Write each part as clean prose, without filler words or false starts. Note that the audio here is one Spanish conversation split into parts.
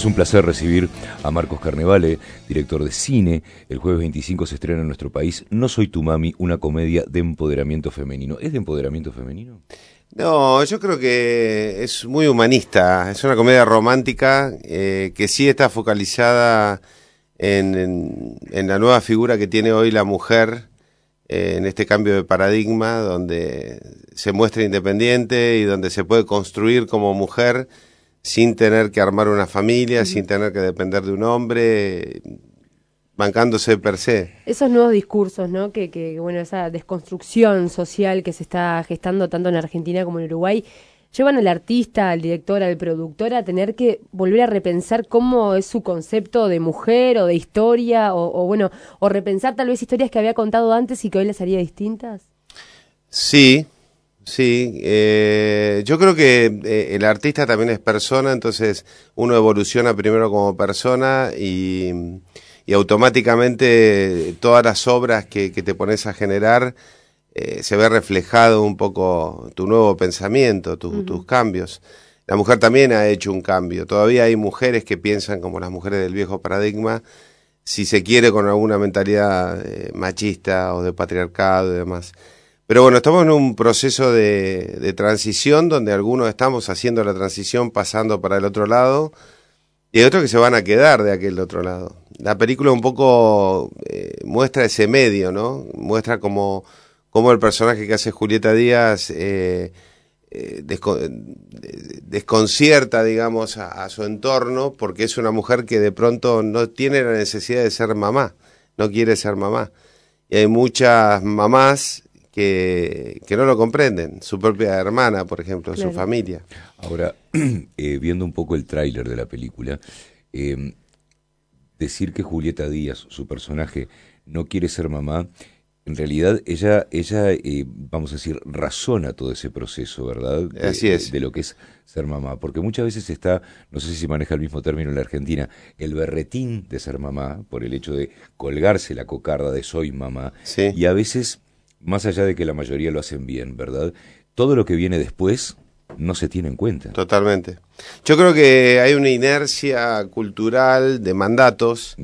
Es un placer recibir a Marcos Carnevale, director de cine. El jueves 25 se estrena en nuestro país No soy tu mami, una comedia de empoderamiento femenino. ¿Es de empoderamiento femenino? No, yo creo que es muy humanista. Es una comedia romántica que sí está focalizada en la nueva figura que tiene hoy la mujer, en este cambio de paradigma, donde se muestra independiente y donde se puede construir como mujer sin tener que armar una familia, sin tener que depender de un hombre, bancándose per se. Esos nuevos discursos, ¿no? Que bueno, esa desconstrucción social que se está gestando tanto en Argentina como en Uruguay, llevan al artista, al director, al productor a tener que volver a repensar cómo es su concepto de mujer o de historia, o repensar tal vez historias que había contado antes y que hoy les haría distintas. Sí. Sí, yo creo que el artista también es persona, entonces uno evoluciona primero como persona y automáticamente todas las obras que te pones a generar se ve reflejado un poco tu nuevo pensamiento, tus cambios. La mujer también ha hecho un cambio, todavía hay mujeres que piensan como las mujeres del viejo paradigma, si se quiere con alguna mentalidad machista o de patriarcado y demás. Pero bueno, estamos en un proceso de transición donde algunos estamos haciendo la transición pasando para el otro lado y hay otros que se van a quedar de aquel otro lado. La película un poco muestra ese medio, ¿no? Muestra cómo el personaje que hace Julieta Díaz desconcierta, digamos, a su entorno porque es una mujer que de pronto no tiene la necesidad de ser mamá, no quiere ser mamá. Y hay muchas mamás que no lo comprenden, su propia hermana, por ejemplo, claro. Su familia. Ahora, viendo un poco el tráiler de la película, decir que Julieta Díaz, su personaje, no quiere ser mamá, en realidad ella vamos a decir, razona todo ese proceso, ¿verdad? Así es. De lo que es ser mamá, porque muchas veces está, no sé si se maneja el mismo término en la Argentina, el berretín de ser mamá, por el hecho de colgarse la cocarda de soy mamá, sí. Y a veces, más allá de que la mayoría lo hacen bien, ¿verdad? Todo lo que viene después no se tiene en cuenta. Totalmente. Yo creo que hay una inercia cultural de mandatos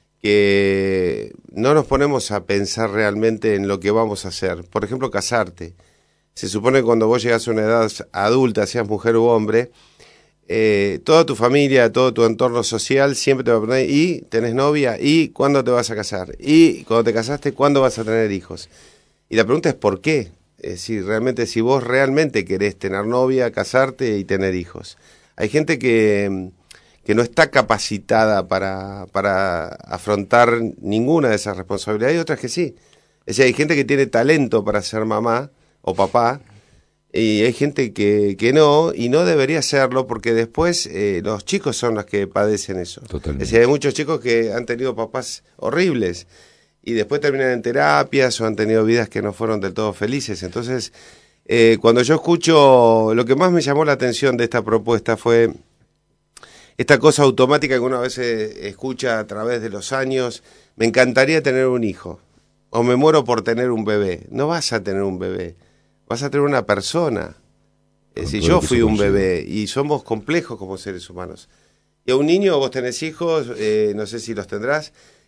que no nos ponemos a pensar realmente en lo que vamos a hacer. Por ejemplo, casarte. Se supone que cuando vos llegás a una edad adulta, seas mujer u hombre, toda tu familia, todo tu entorno social siempre te va a preguntar, ¿y tenés novia? ¿Y cuándo te vas a casar? ¿Y cuando te casaste, cuándo vas a tener hijos? Y la pregunta es ¿por qué? Si realmente, si vos realmente querés tener novia, casarte y tener hijos. Hay gente que no está capacitada para afrontar ninguna de esas responsabilidades, y otras que sí. Es decir, hay gente que tiene talento para ser mamá o papá, y hay gente que no, y no debería serlo, porque después los chicos son los que padecen eso. Totalmente. Es decir, hay muchos chicos que han tenido papás horribles, y después terminan en terapias o han tenido vidas que no fueron del todo felices. Entonces, cuando yo escucho, lo que más me llamó la atención de esta propuesta fue esta cosa automática que uno a veces escucha a través de los años, me encantaría tener un hijo, o me muero por tener un bebé. No vas a tener un bebé, vas a tener una persona. Si yo fui un bebé, y somos complejos como seres humanos. Y a un niño, vos tenés hijos, no sé si los tendrás,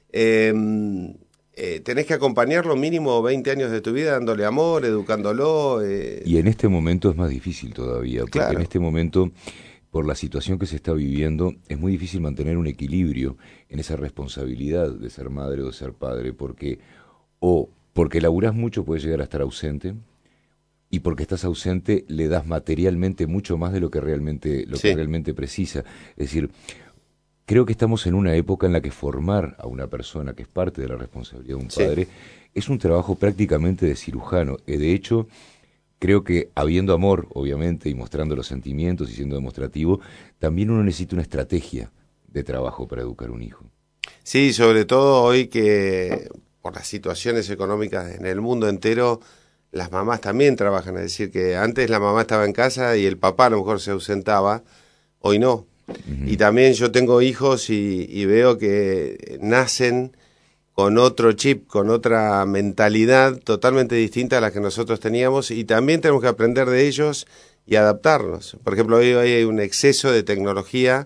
tenés que acompañarlo mínimo 20 años de tu vida dándole amor, educándolo. Y en este momento es más difícil todavía, porque claro. En este momento, por la situación que se está viviendo, es muy difícil mantener un equilibrio en esa responsabilidad de ser madre o de ser padre, porque laburás mucho, puedes llegar a estar ausente, y porque estás ausente le das materialmente mucho más de lo que realmente precisa. Es decir, creo que estamos en una época en la que formar a una persona, que es parte de la responsabilidad de un padre, es un trabajo prácticamente de cirujano. De hecho, creo que habiendo amor, obviamente, y mostrando los sentimientos y siendo demostrativo, también uno necesita una estrategia de trabajo para educar un hijo. Sí, sobre todo hoy que por las situaciones económicas en el mundo entero, las mamás también trabajan. Es decir, que antes la mamá estaba en casa y el papá a lo mejor se ausentaba, hoy no. Y también yo tengo hijos y veo que nacen con otro chip, con otra mentalidad totalmente distinta a la que nosotros teníamos, y también tenemos que aprender de ellos y adaptarnos. Por ejemplo, hoy hay un exceso de tecnología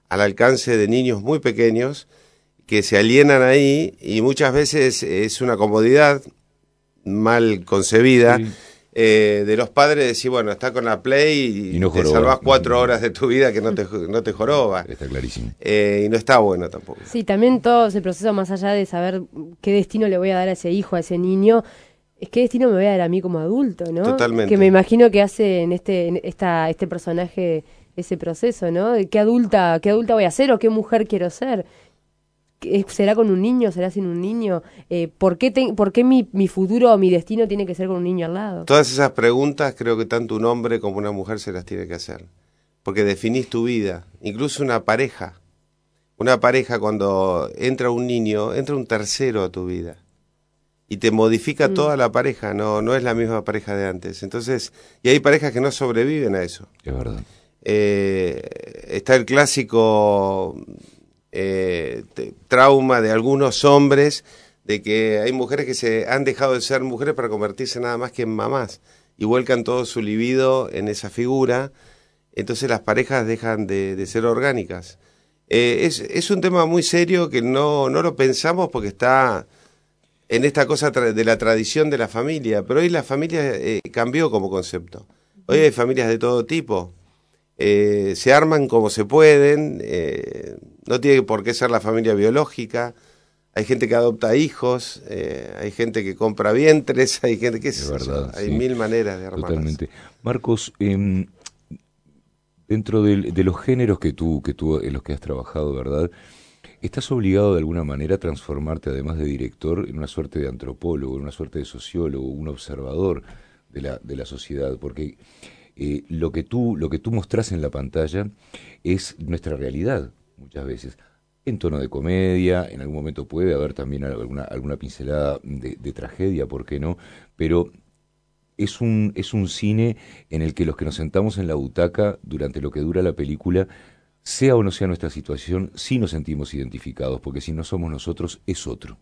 al alcance de niños muy pequeños que se alienan ahí, y muchas veces es una comodidad mal concebida, Sí. De los padres decir, bueno, está con la Play y no te joroba. salvás 4 horas de tu vida que no te joroba. Está clarísimo. Y no está bueno tampoco. Sí, también todo ese proceso, más allá de saber qué destino le voy a dar a ese hijo, a ese niño, es qué destino me voy a dar a mí como adulto, ¿no? Totalmente. Que me imagino que hace en este personaje ese proceso, ¿no? De qué adulta voy a ser o qué mujer quiero ser. ¿Será con un niño? ¿Será sin un niño? ¿Por qué mi futuro o mi destino tiene que ser con un niño al lado? Todas esas preguntas creo que tanto un hombre como una mujer se las tiene que hacer. Porque definís tu vida. Incluso una pareja. Una pareja, cuando entra un niño, entra un tercero a tu vida. Y te modifica toda la pareja, no es la misma pareja de antes. Entonces, y hay parejas que no sobreviven a eso. Es verdad. Está el clásico trauma de algunos hombres de que hay mujeres que se han dejado de ser mujeres para convertirse nada más que en mamás y vuelcan todo su libido en esa figura. Entonces las parejas dejan de ser orgánicas. Es un tema muy serio que no lo pensamos porque está en esta cosa de la tradición de la familia, pero hoy la familia cambió como concepto. Hoy hay familias de todo tipo. Se arman como se pueden, no tiene por qué ser la familia biológica, hay gente que adopta hijos, hay gente que compra vientres, hay gente que Es verdad, hay sí. 1000 maneras de armarlas. Totalmente. Marcos, dentro de los géneros que tú en los que has trabajado, ¿verdad? ¿Estás obligado de alguna manera a transformarte, además de director, en una suerte de antropólogo, en una suerte de sociólogo, un observador de la sociedad? Porque lo que tú mostrás en la pantalla es nuestra realidad, muchas veces. En tono de comedia, en algún momento puede haber también alguna pincelada de tragedia, ¿por qué no? Pero es un cine en el que los que nos sentamos en la butaca durante lo que dura la película, sea o no sea nuestra situación, sí nos sentimos identificados, porque si no somos nosotros, es otro.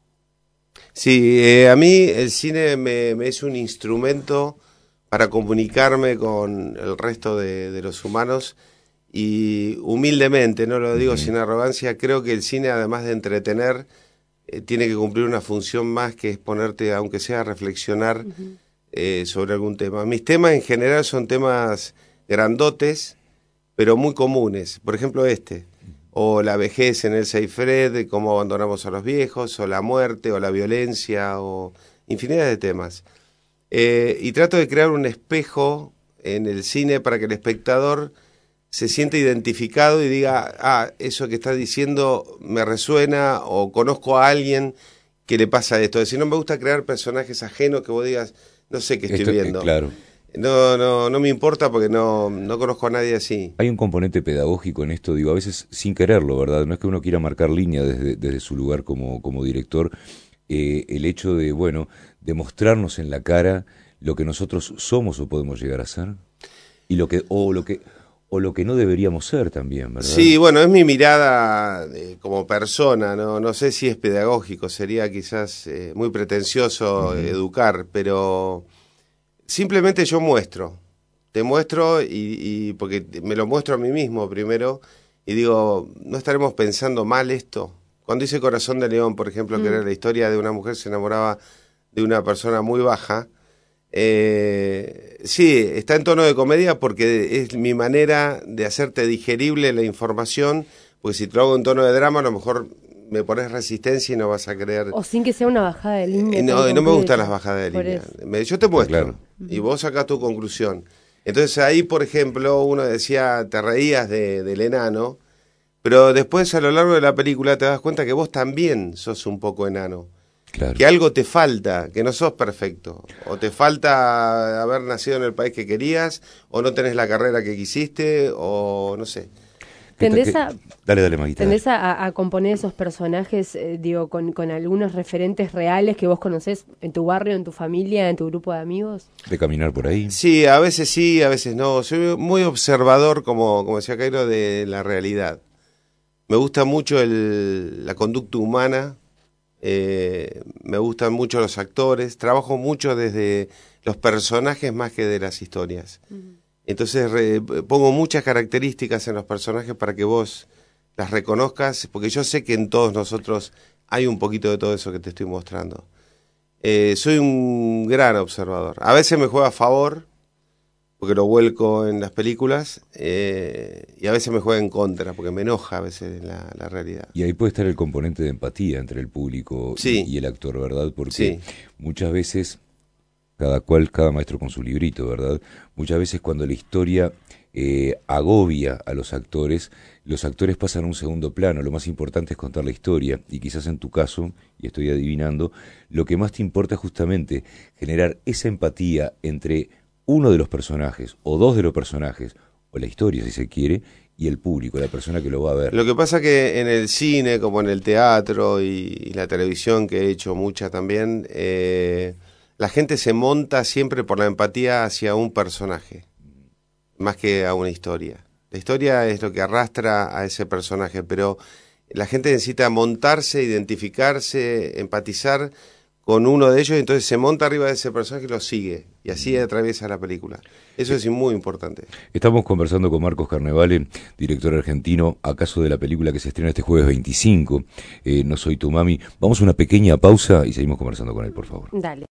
Sí, a mí el cine me es un instrumento para comunicarme con el resto de los humanos, y humildemente, no lo digo sin arrogancia, creo que el cine, además de entretener, tiene que cumplir una función más, que es ponerte, aunque sea a reflexionar sobre algún tema. Mis temas en general son temas grandotes, pero muy comunes. Por ejemplo, o la vejez en Elsa y Fred, cómo abandonamos a los viejos, o la muerte, o la violencia, o infinidad de temas. Y trato de crear un espejo en el cine para que el espectador se sienta identificado y diga, eso que está diciendo me resuena, o conozco a alguien que le pasa esto. Es decir, no me gusta crear personajes ajenos que vos digas, no sé qué estoy viendo. Claro. No me importa porque no conozco a nadie así. Hay un componente pedagógico en esto, digo, a veces sin quererlo, ¿verdad? No es que uno quiera marcar línea desde su lugar como director, el hecho de, bueno, de mostrarnos en la cara lo que nosotros somos o podemos llegar a ser, y lo que no deberíamos ser también, ¿verdad? Sí, bueno, es mi mirada como persona, no sé si es pedagógico, sería quizás muy pretencioso educar, pero simplemente yo te muestro y porque me lo muestro a mí mismo primero, y digo, ¿no estaremos pensando mal esto? Cuando hice Corazón de León, por ejemplo, que era la historia de una mujer que se enamoraba de una persona muy baja, sí, está en tono de comedia porque es mi manera de hacerte digerible la información, porque si te lo hago en tono de drama, a lo mejor me pones resistencia y no vas a creer. O sin que sea una bajada de línea. No me gustan las bajadas de línea. Yo te muestro, claro, y vos sacás tu conclusión. Entonces ahí, por ejemplo, uno decía, te reías del enano, pero después a lo largo de la película te das cuenta que vos también sos un poco enano. Claro. Que algo te falta, que no sos perfecto. O te falta haber nacido en el país que querías, o no tenés la carrera que quisiste, o no sé. ¿Tendés Dale, Maguita. ¿Tendés a componer esos personajes, con algunos referentes reales que vos conocés en tu barrio, en tu familia, en tu grupo de amigos? De caminar por ahí. Sí, a veces no. Soy muy observador, como decía Cairo, de la realidad. Me gusta mucho la conducta humana, me gustan mucho los actores, trabajo mucho desde los personajes más que de las historias. Entonces pongo muchas características en los personajes para que vos las reconozcas, porque yo sé que en todos nosotros hay un poquito de todo eso que te estoy mostrando. Soy un gran observador. A veces me juega a favor, porque lo vuelco en las películas, y a veces me juega en contra, porque me enoja a veces la realidad. Y ahí puede estar el componente de empatía entre el público y el actor, ¿verdad? Porque muchas veces, cada maestro con su librito, ¿verdad? Muchas veces cuando la historia agobia a los actores pasan a un segundo plano. Lo más importante es contar la historia, y quizás en tu caso, y estoy adivinando, lo que más te importa es justamente generar esa empatía entre uno de los personajes, o dos de los personajes, o la historia si se quiere, y el público, la persona que lo va a ver. Lo que pasa que en el cine, como en el teatro y la televisión, que he hecho mucha también, la gente se monta siempre por la empatía hacia un personaje, más que a una historia. La historia es lo que arrastra a ese personaje, pero la gente necesita montarse, identificarse, empatizar con uno de ellos, y entonces se monta arriba de ese personaje y lo sigue, y así atraviesa la película. Eso es muy importante. Estamos conversando con Marcos Carnevale, director argentino, acaso de la película que se estrena este jueves 25, No soy tu mami. Vamos a una pequeña pausa y seguimos conversando con él, por favor. Dale.